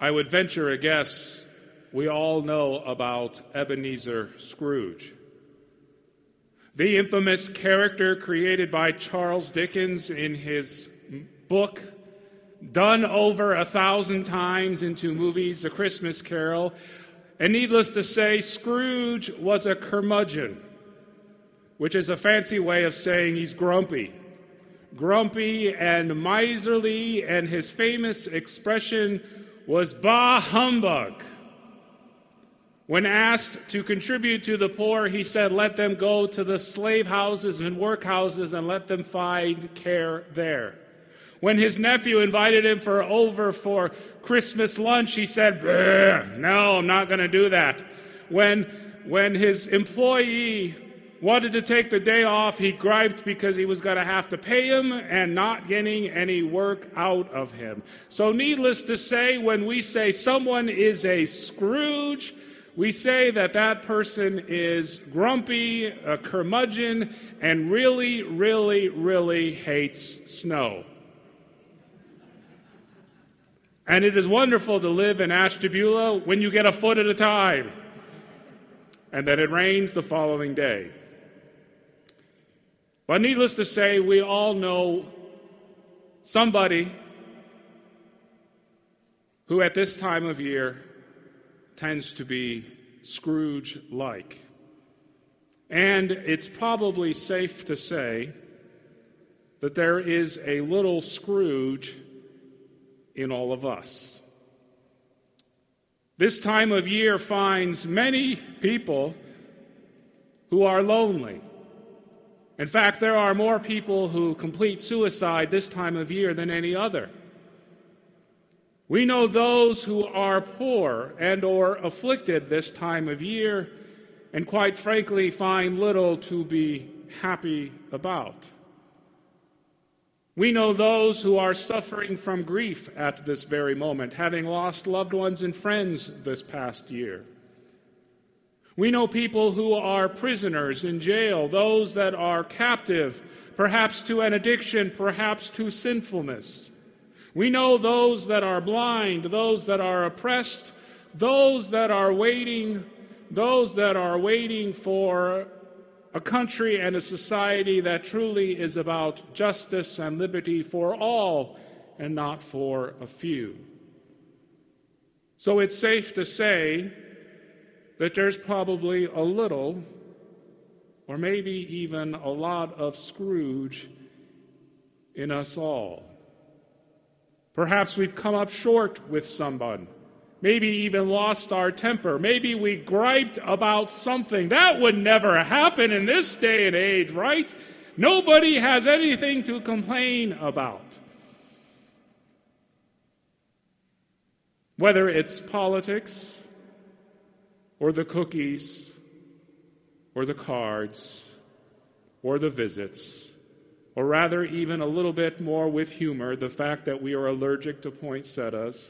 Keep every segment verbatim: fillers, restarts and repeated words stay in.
I would venture a guess we all know about Ebenezer Scrooge, the infamous character created by Charles Dickens in his book, done over a thousand times into movies, A Christmas Carol. And needless to say, Scrooge was a curmudgeon, which is a fancy way of saying he's grumpy. Grumpy and miserly, and his famous expression was "bah humbug." When asked to contribute to the poor, he said, "Let them go to the slave houses and workhouses and let them find care there." When his nephew invited him for over for Christmas lunch, he said, "No, I'm not going to do that." When, when his employee wanted to take the day off, he griped because he was going to have to pay him and not getting any work out of him. So needless to say, when we say someone is a Scrooge, we say that that person is grumpy, a curmudgeon, and really, really, really hates snow. And it is wonderful to live in Ashtabula when you get a foot at a time, and that it rains the following day. But needless to say, we all know somebody who at this time of year tends to be Scrooge-like. And it's probably safe to say that there is a little Scrooge in all of us. This time of year finds many people who are lonely. In fact, there are more people who complete suicide this time of year than any other. We know those who are poor and or afflicted this time of year, and quite frankly find little to be happy about. We know those who are suffering from grief at this very moment, having lost loved ones and friends this past year. We know people who are prisoners in jail, those that are captive, perhaps to an addiction, perhaps to sinfulness. We know those that are blind, those that are oppressed, those that are waiting, those that are waiting for a country and a society that truly is about justice and liberty for all and not for a few. So it's safe to say that there's probably a little, or maybe even a lot of Scrooge in us all. Perhaps we've come up short with someone, maybe even lost our temper. Maybe we griped about something. That would never happen in this day and age, right? Nobody has anything to complain about. Whether it's politics, or the cookies, or the cards, or the visits, or rather even a little bit more with humor, the fact that we are allergic to poinsettias.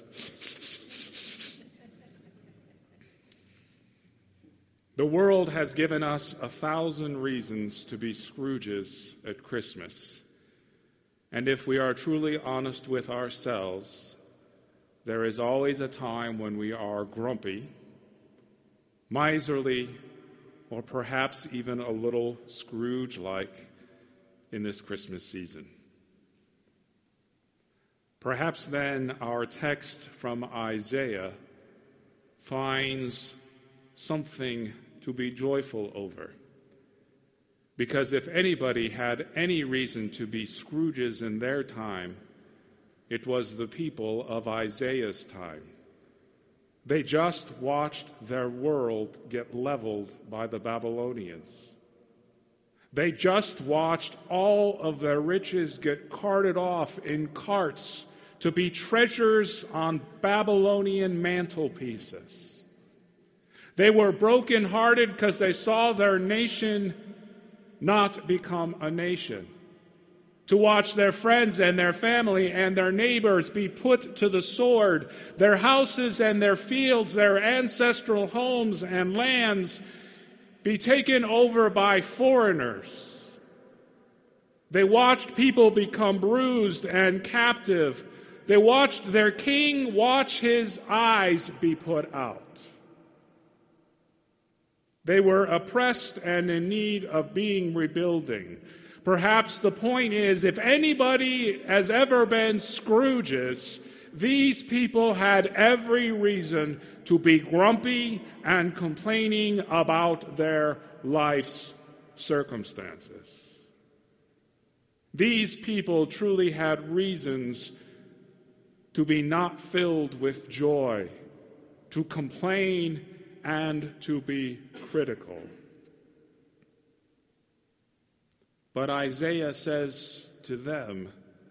The world has given us a thousand reasons to be Scrooges at Christmas. And if we are truly honest with ourselves, there is always a time when we are grumpy, miserly, or perhaps even a little Scrooge-like in this Christmas season. Perhaps then our text from Isaiah finds something to be joyful over. Because if anybody had any reason to be Scrooges in their time, it was the people of Isaiah's time. They just watched their world get leveled by the Babylonians. They just watched all of their riches get carted off in carts to be treasures on Babylonian mantelpieces. They were brokenhearted because they saw their nation not become a nation. To watch their friends and their family and their neighbors be put to the sword, their houses and their fields, their ancestral homes and lands be taken over by foreigners. They watched people become bruised and captive. They watched their king watch his eyes be put out. They were oppressed and in need of being rebuilding. Perhaps the point is, if anybody has ever been Scrooges, these people had every reason to be grumpy and complaining about their life's circumstances. These people truly had reasons to be not filled with joy, to complain, and to be critical. But Isaiah says to them,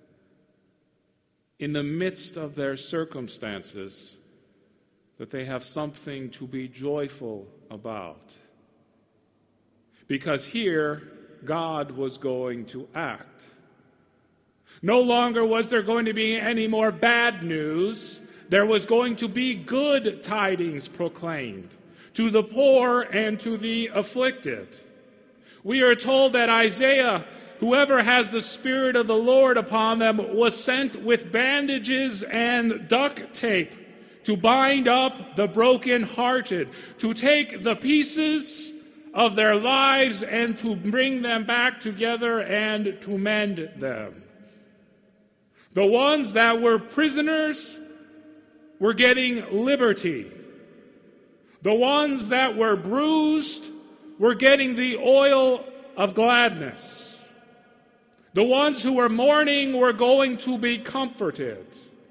in the midst of their circumstances, that they have something to be joyful about. Because here, God was going to act. No longer was there going to be any more bad news. There was going to be good tidings proclaimed to the poor and to the afflicted. We are told that Isaiah, whoever has the Spirit of the Lord upon them, was sent with bandages and duct tape to bind up the brokenhearted, to take the pieces of their lives and to bring them back together and to mend them. The ones that were prisoners were getting liberty. The ones that were bruised were getting the oil of gladness. The ones who were mourning were going to be comforted.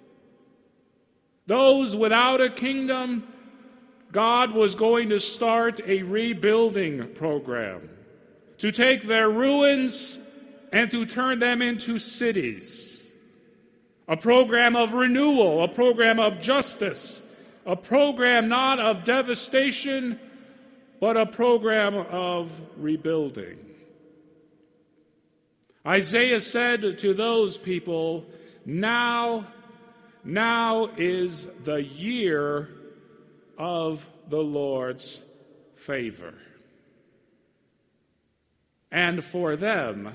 Those without a kingdom, God was going to start a rebuilding program to take their ruins and to turn them into cities. A program of renewal, a program of justice, a program not of devastation, but a program of rebuilding. Isaiah said to those people, now, now is the year of the Lord's favor. And for them,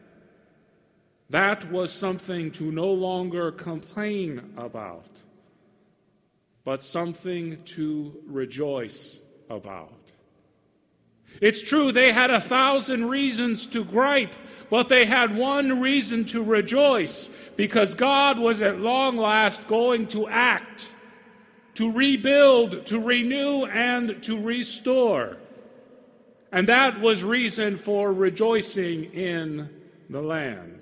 that was something to no longer complain about, but something to rejoice about. It's true, they had a thousand reasons to gripe, but they had one reason to rejoice, because God was at long last going to act, to rebuild, to renew, and to restore. And that was reason for rejoicing in the land.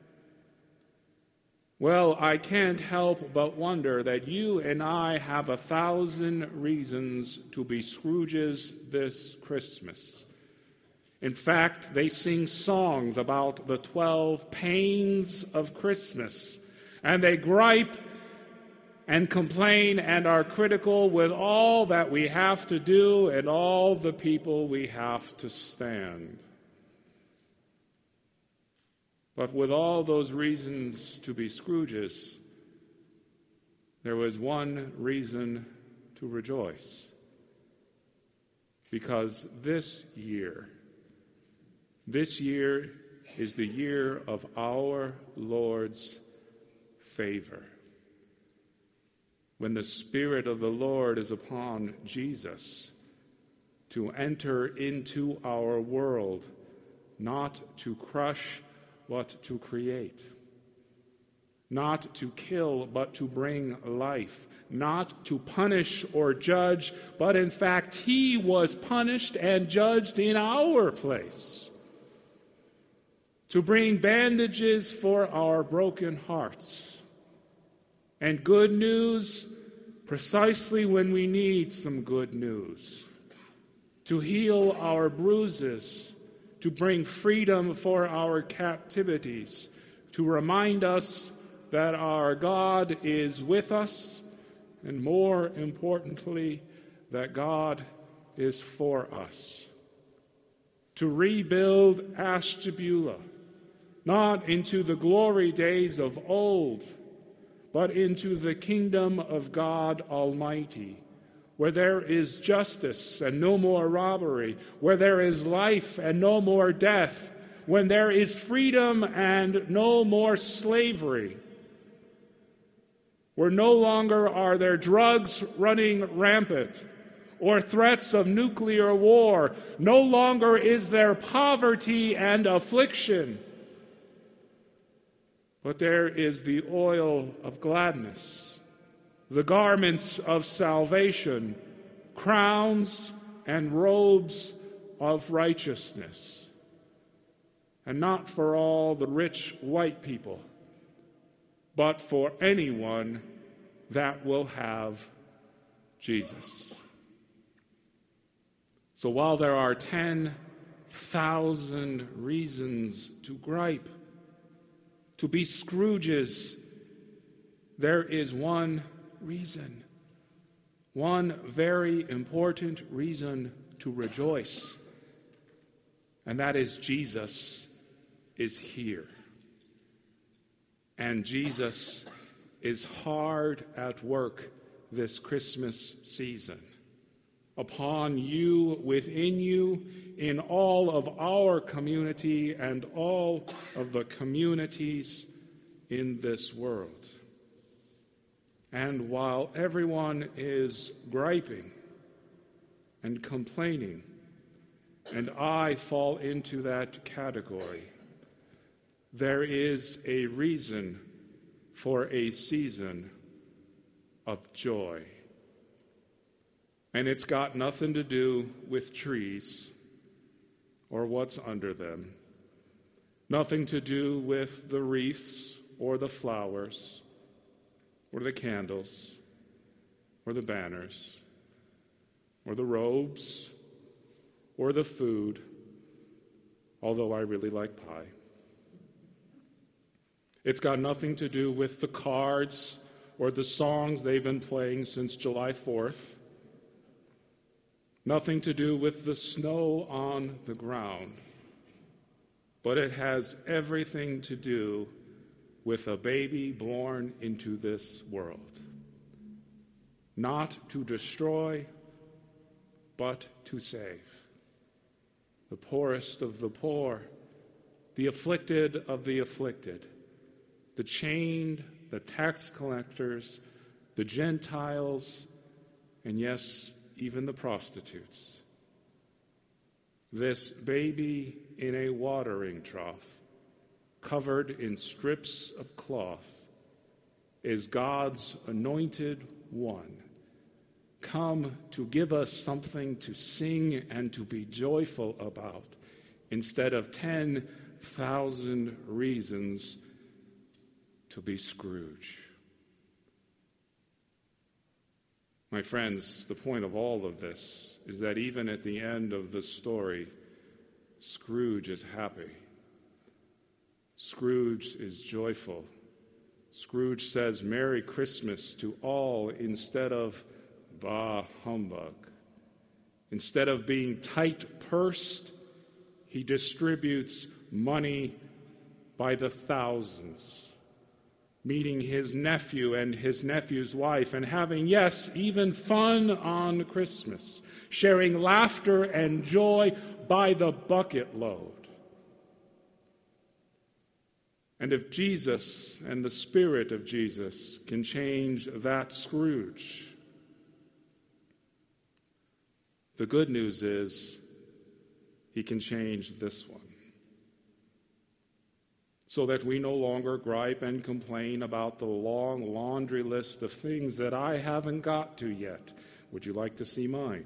Well, I can't help but wonder that you and I have a thousand reasons to be Scrooges this Christmas. In fact, they sing songs about the twelve pains of Christmas, and they gripe and complain and are critical with all that we have to do and all the people we have to stand. But with all those reasons to be Scrooges, there was one reason to rejoice. Because this year, this year is the year of our Lord's favor. When the Spirit of the Lord is upon Jesus to enter into our world, not to crush, but to create. Not to kill, but to bring life. Not to punish or judge, but in fact, he was punished and judged in our place. To bring bandages for our broken hearts. And good news precisely when we need some good news. To heal our bruises, to bring freedom for our captivities, to remind us that our God is with us, and more importantly, that God is for us. To rebuild Ashtabula, not into the glory days of old, but into the kingdom of God Almighty, where there is justice and no more robbery, where there is life and no more death, when there is freedom and no more slavery. where no longer are there drugs running rampant or threats of nuclear war. No longer is there poverty and affliction, but there is the oil of gladness, the garments of salvation, crowns and robes of righteousness. And not for all the rich white people, but for anyone that will have Jesus. So while there are ten thousand reasons to gripe, to be Scrooges, there is one reason, one very important reason to rejoice, and that is Jesus is here. And Jesus is hard at work this Christmas season. Upon you, within you, in all of our community and all of the communities in this world. And while everyone is griping and complaining, and I fall into that category, there is a reason for a season of joy. And it's got nothing to do with trees or what's under them, nothing to do with the wreaths or the flowers or the candles or the banners or the robes or the food, although I really like pie. It's got nothing to do with the cards or the songs they've been playing since July fourth. Nothing to do with the snow on the ground. But it has everything to do with a baby born into this world. Not to destroy, but to save. The poorest of the poor, the afflicted of the afflicted, the chained, the tax collectors, the Gentiles, and yes, even the prostitutes. This baby in a watering trough, covered in strips of cloth, is God's anointed one, come to give us something to sing and to be joyful about, instead of ten thousand reasons to be Scrooge. My friends, the point of all of this is that even at the end of the story, Scrooge is happy. Scrooge is joyful. Scrooge says Merry Christmas to all instead of bah humbug. Instead of being tight-pursed, he distributes money by the thousands, meeting his nephew and his nephew's wife and having, yes, even fun on Christmas, sharing laughter and joy by the bucket load. And if Jesus and the Spirit of Jesus can change that Scrooge, the good news is he can change this one, so that we no longer gripe and complain about the long laundry list of things that I haven't got to yet. Would you like to see mine?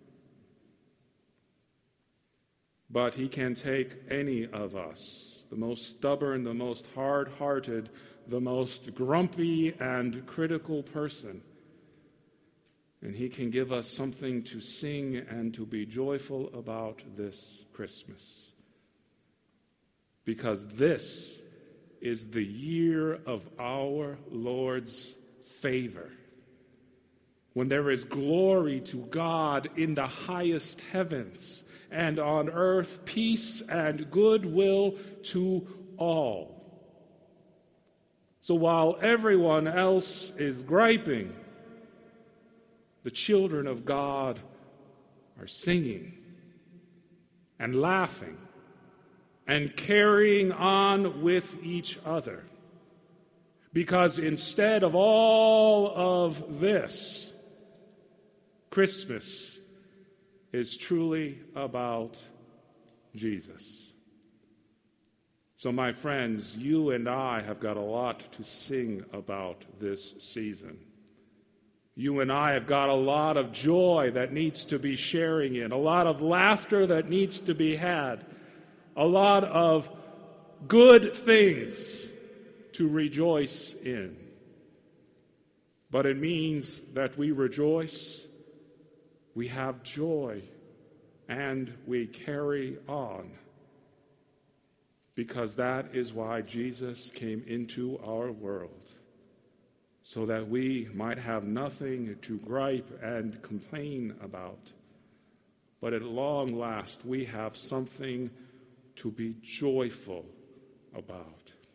But he can take any of us, the most stubborn, the most hard-hearted, the most grumpy and critical person, and he can give us something to sing and to be joyful about this Christmas. Because this is the year of our Lord's favor, when there is glory to God in the highest heavens, and on earth peace and goodwill to all. So while everyone else is griping, the children of God are singing and laughing and carrying on with each other, Because instead of all of this, Christmas is truly about Jesus. So, my friends, you and I have got a lot to sing about this season. You and I have got a lot of joy that needs to be sharing in, a lot of laughter that needs to be had, a lot of good things to rejoice in. But it means that we rejoice, we have joy, and we carry on. Because that is why Jesus came into our world, so that we might have nothing to gripe and complain about. But at long last, we have something to be joyful about.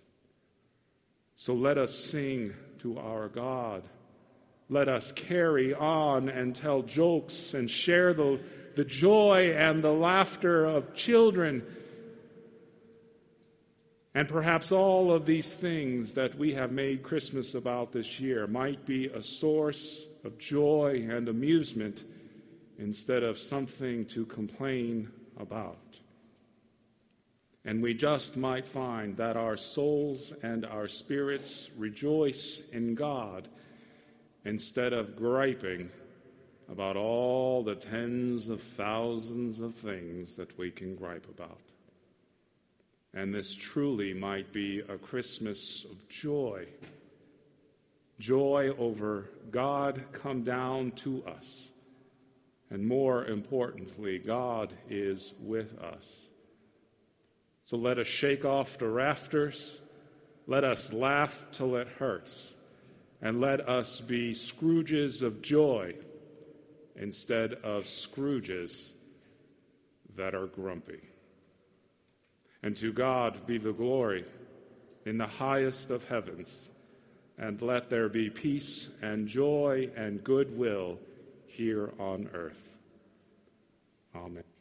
So let us sing to our God. Let us carry on and tell jokes and share the, the joy and the laughter of children. And perhaps all of these things that we have made Christmas about this year might be a source of joy and amusement instead of something to complain about. And we just might find that our souls and our spirits rejoice in God instead of griping about all the tens of thousands of things that we can gripe about. And this truly might be a Christmas of joy. Joy over God come down to us. And more importantly, God is with us. So let us shake off the rafters. Let us laugh till it hurts. And let us be Scrooges of joy instead of Scrooges that are grumpy. And to God be the glory in the highest of heavens, and let there be peace and joy and goodwill here on earth. Amen.